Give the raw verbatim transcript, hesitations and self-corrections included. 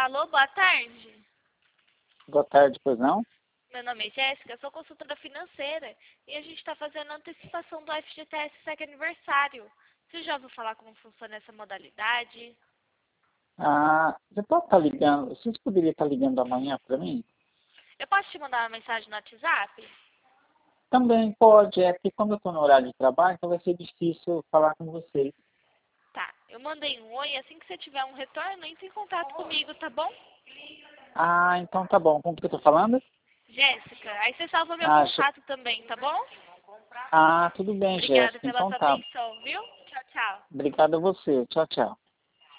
Alô, boa tarde. Boa tarde, pois não? Meu nome é Jéssica, eu sou consultora financeira e a gente está fazendo a antecipação do F G T S SEC aniversário. Você já ouviu falar como funciona essa modalidade? Ah, você pode estar ligando, vocês poderiam estar ligando amanhã para mim? Eu posso te mandar uma mensagem no WhatsApp? Também pode, é que quando eu estou no horário de trabalho, então vai ser difícil falar com vocês. Tá, eu mandei um oi, assim que você tiver um retorno, entre em contato comigo, tá bom? Ah, então tá bom. Com o que eu estou falando? Jéssica, aí você salva meu Ah, che- contato também, tá bom? ah, tudo bem, Obrigada Jéssica. pela Então sua tá. atenção, viu? Tchau, tchau. Obrigado a você. Tchau, tchau.